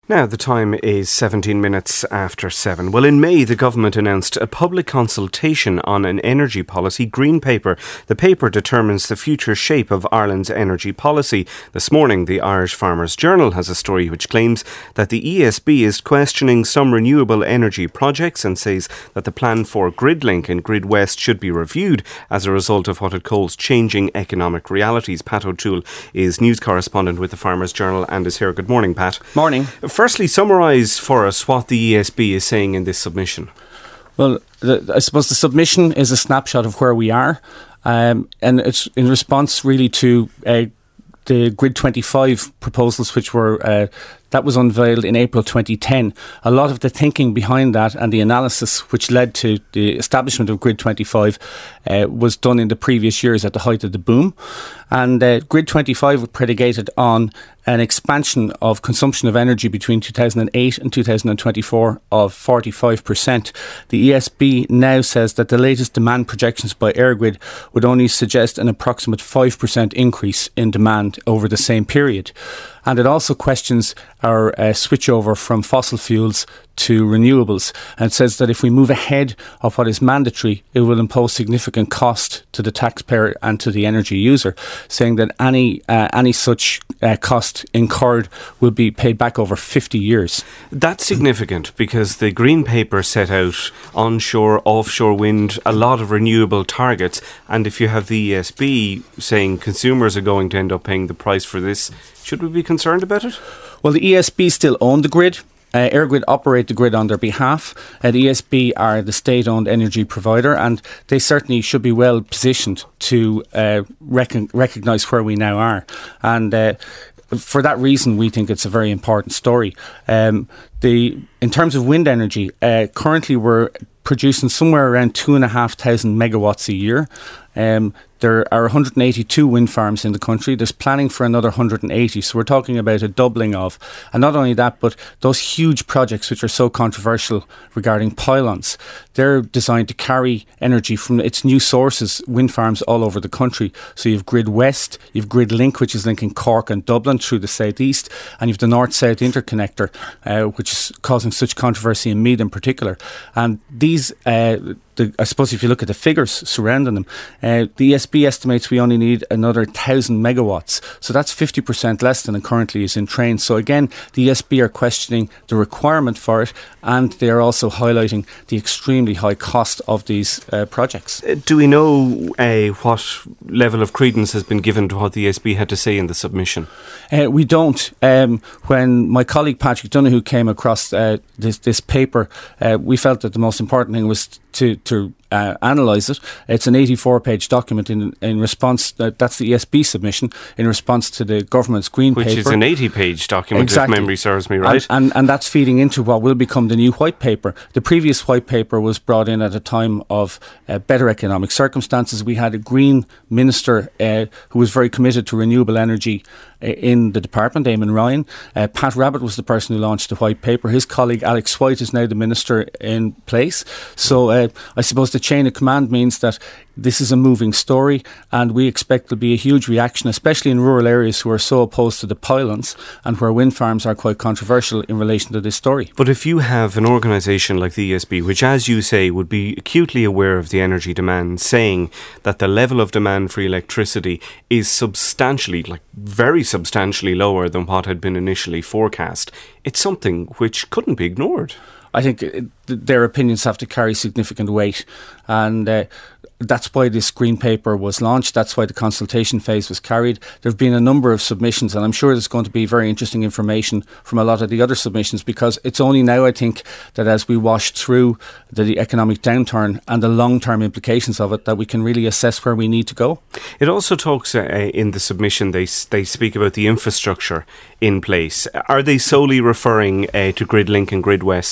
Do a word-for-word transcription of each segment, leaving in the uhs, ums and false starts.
Now, the time is seventeen minutes after seven. Well, in May, the government announced a public consultation on an energy policy green paper. The paper determines the future shape of Ireland's energy policy. This morning, the Irish Farmers Journal has a story which claims that the E S B is questioning some renewable energy projects and says that the plan for GridLink and GridWest should be reviewed as a result of what it calls changing economic realities. Pat O'Toole is news correspondent with the Farmers Journal and is here. Good morning, Pat. Morning. Firstly, summarise for us what the E S B is saying in this submission. Well, the, I suppose the submission is a snapshot of where we are, um, and it's in response really to uh, the Grid twenty-five proposals, which were uh, that was unveiled in April twenty ten. A lot of the thinking behind that and the analysis which led to the establishment of Grid twenty-five uh, was done in the previous years at the height of the boom. And uh, Grid twenty-five was predicated on an expansion of consumption of energy between two thousand eight and two thousand twenty-four of forty-five percent. The E S B now says that the latest demand projections by EirGrid would only suggest an approximate five percent increase in demand over the same period. And it also questions our uh, switchover from fossil fuels to renewables, and says that if we move ahead of what is mandatory, it will impose significant cost to the taxpayer and to the energy user, saying that any uh, any such uh, cost incurred will be paid back over fifty years. That's significant because the Green Paper set out onshore, offshore wind, a lot of renewable targets, and if you have the E S B saying consumers are going to end up paying the price for this, should we be concerned about it? Well, the E S B still own the grid. Uh, EirGrid operate the grid on their behalf. Uh, the E S B are the state-owned energy provider, and they certainly should be well positioned to uh, rec- recognise where we now are. And uh, for that reason, we think it's a very important story. Um, the in terms of wind energy, uh, currently we're producing somewhere around two and a half thousand megawatts a year. Um, there are one hundred eighty-two wind farms in the country. There's planning for another one hundred eighty. So we're talking about a doubling of. And not only that, but those huge projects which are so controversial regarding pylons, they're designed to carry energy from its new sources, wind farms all over the country. So you've GridWest, you've GridLink, which is linking Cork and Dublin through the southeast, and you've the north-south interconnector, uh, which is causing such controversy in Meath in particular. And these uh, The, I suppose if you look at the figures surrounding them, uh, the E S B estimates we only need another one thousand megawatts. So that's fifty percent less than it currently is in train. So again, the E S B are questioning the requirement for it, and they are also highlighting the extremely high cost of these uh, projects. Uh, do we know uh, what level of credence has been given to what the E S B had to say in the submission? Uh, we don't. Um, when my colleague Patrick Donoghue came across uh, this, this paper, uh, we felt that the most important thing was to, to uh, analyse it. It's an eighty-four page document in in response, uh, that's the E S B submission, in response to the government's green Which paper. Which is an eighty page document, exactly. If memory serves me right. And, and, and that's feeding into what will become the new white paper. The previous white paper was brought in at a time of uh, better economic circumstances. We had a green minister uh, who was very committed to renewable energy in the department, Eamon Ryan. Uh, Pat Rabbitte was the person who launched the white paper. His colleague Alex White is now the minister in place. So uh, I suppose the chain of command means that this is a moving story, and we expect there'll be a huge reaction, especially in rural areas who are so opposed to the pylons and where wind farms are quite controversial in relation to this story. But if you have an organisation like the E S B, which, as you say, would be acutely aware of the energy demand, saying that the level of demand for electricity is substantially, like very substantially lower than what had been initially forecast, it's something which couldn't be ignored. I think it, their opinions have to carry significant weight, and uh, that's why this green paper was launched. That's why the consultation phase was carried. There have been a number of submissions, and I'm sure there's going to be very interesting information from a lot of the other submissions, because it's only now, I think, that as we wash through the, the economic downturn and the long-term implications of it, that we can really assess where we need to go. It also talks uh, in the submission, they they speak about the infrastructure in place. Are they solely referring uh, to GridLink and GridWest there?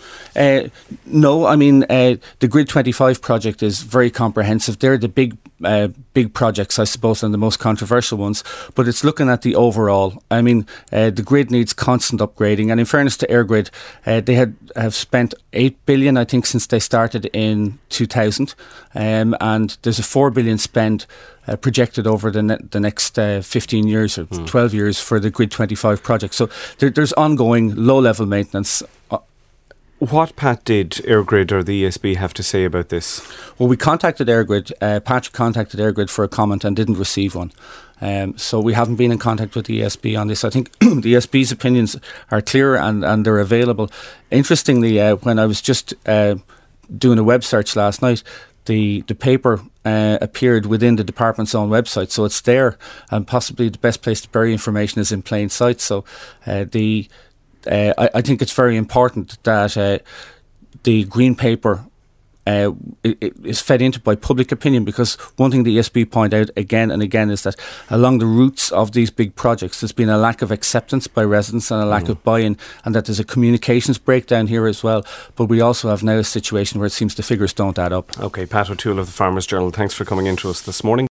Uh, no, I mean, uh, the Grid twenty-five project is very comprehensive. They're the big uh, big projects, I suppose, and the most controversial ones. But it's looking at the overall. I mean, uh, the grid needs constant upgrading. And in fairness to EirGrid, uh, they had have spent eight billion dollars, I think, since they started in two thousand. Um, and there's a four billion dollars spend Uh, projected over the ne- the next uh, fifteen years or mm. twelve years for the Grid twenty-five project. So there, there's ongoing low-level maintenance. Uh, What, Pat, did EirGrid or the E S B have to say about this? Well, we contacted EirGrid. Uh, Patrick contacted EirGrid for a comment and didn't receive one. Um, so we haven't been in contact with the E S B on this. I think the E S B's opinions are clear and, and they're available. Interestingly, uh, when I was just uh, doing a web search last night, the the paper uh, appeared within the department's own website, so it's there, and possibly the best place to bury information is in plain sight. So uh, the uh, I, I think it's very important that uh, the green paper uh, it, it is fed into by public opinion, because one thing the E S B point out again and again is that along the routes of these big projects there's been a lack of acceptance by residents and a lack mm. of buy-in, and that there's a communications breakdown here as well. But we also have now a situation where it seems the figures don't add up. OK, Pat O'Toole of the Farmers Journal, thanks for coming in to us this morning.